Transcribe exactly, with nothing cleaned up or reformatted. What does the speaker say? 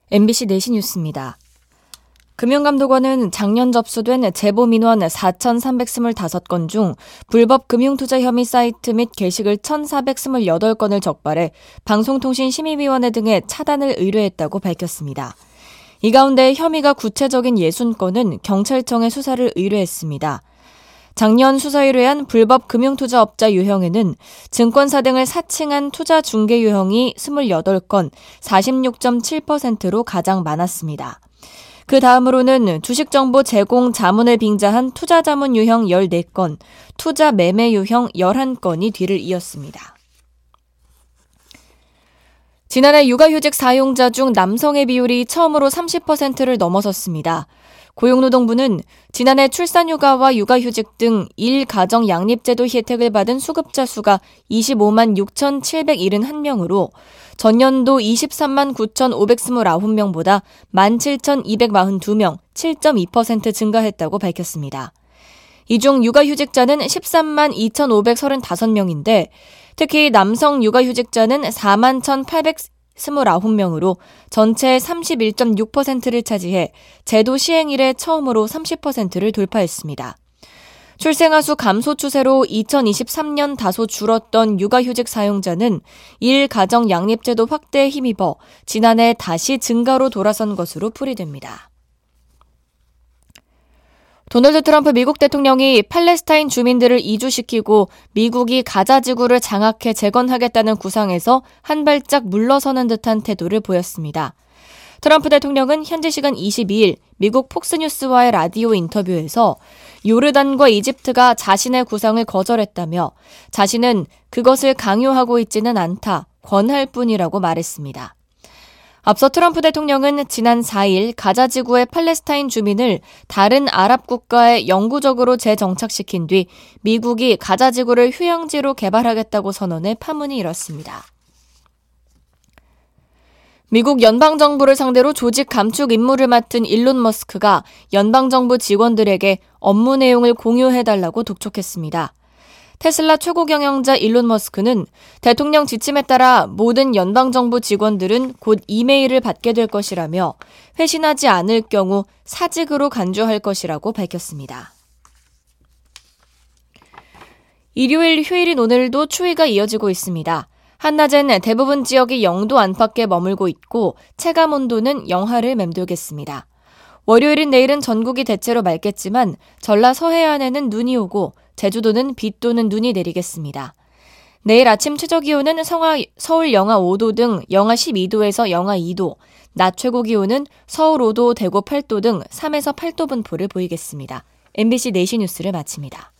엠비씨 내시 뉴스입니다. 금융감독원은 작년 접수된 제보민원 사천삼백이십오 건 중 불법 금융투자 혐의 사이트 및 게시글 천사백이십팔 건을 적발해 방송통신심의위원회 등에 차단을 의뢰했다고 밝혔습니다. 이 가운데 혐의가 구체적인 육십 건은 경찰청에 수사를 의뢰했습니다. 작년 수사 의뢰한 불법 금융투자업자 유형에는 증권사 등을 사칭한 투자 중개 유형이 이십팔 건, 사십육 점 칠 퍼센트로 가장 많았습니다. 그 다음으로는 주식정보 제공 자문을 빙자한 투자자문 유형 열네 건, 투자 매매 유형 열한 건이 뒤를 이었습니다. 지난해 육아휴직 사용자 중 남성의 비율이 처음으로 삼십 퍼센트를 넘어섰습니다. 고용노동부는 지난해 출산휴가와 육아휴직 등 일 가정 양립제도 혜택을 받은 수급자 수가 이십오만 육천칠백칠십일 명으로 전년도 이십삼만 구천오백이십구 명보다 만 칠천이백사십이 명, 칠 점 이 퍼센트 증가했다고 밝혔습니다. 이 중 육아휴직자는 십삼만 이천오백삼십오 명인데 특히 남성 육아휴직자는 사만 천팔백이십구 명으로 전체의 삼십일 점 육 퍼센트를 차지해 제도 시행 이래 처음으로 삼십 퍼센트를 돌파했습니다. 출생아 수 감소 추세로 이천이십삼 년 다소 줄었던 육아휴직 사용자는 일 가정 양립제도 확대에 힘입어 지난해 다시 증가로 돌아선 것으로 풀이됩니다. 도널드 트럼프 미국 대통령이 팔레스타인 주민들을 이주시키고 미국이 가자 지구를 장악해 재건하겠다는 구상에서 한 발짝 물러서는 듯한 태도를 보였습니다. 트럼프 대통령은 현지 시간 이십이 일 미국 폭스뉴스와의 라디오 인터뷰에서 요르단과 이집트가 자신의 구상을 거절했다며 자신은 그것을 강요하고 있지는 않다, 권할 뿐이라고 말했습니다. 앞서 트럼프 대통령은 지난 사 일 가자 지구의 팔레스타인 주민을 다른 아랍 국가에 영구적으로 재정착시킨 뒤 미국이 가자 지구를 휴양지로 개발하겠다고 선언해 파문이 일었습니다. 미국 연방정부를 상대로 조직 감축 임무를 맡은 일론 머스크가 연방정부 직원들에게 업무 내용을 공유해달라고 독촉했습니다. 테슬라 최고 경영자 일론 머스크는 대통령 지침에 따라 모든 연방정부 직원들은 곧 이메일을 받게 될 것이라며 회신하지 않을 경우 사직으로 간주할 것이라고 밝혔습니다. 일요일, 휴일인 오늘도 추위가 이어지고 있습니다. 한낮엔 대부분 지역이 영도 안팎에 머물고 있고 체감 온도는 영하를 맴돌겠습니다. 월요일인 내일은 전국이 대체로 맑겠지만 전라 서해안에는 눈이 오고 제주도는 비 또는 눈이 내리겠습니다. 내일 아침 최저기온은 성화, 서울 영하 오 도 등 영하 십이 도에서 영하 이 도, 낮 최고기온은 서울 오 도, 대구 팔 도 등 삼에서 팔 도 분포를 보이겠습니다. 엠비씨 내시 뉴스를 마칩니다.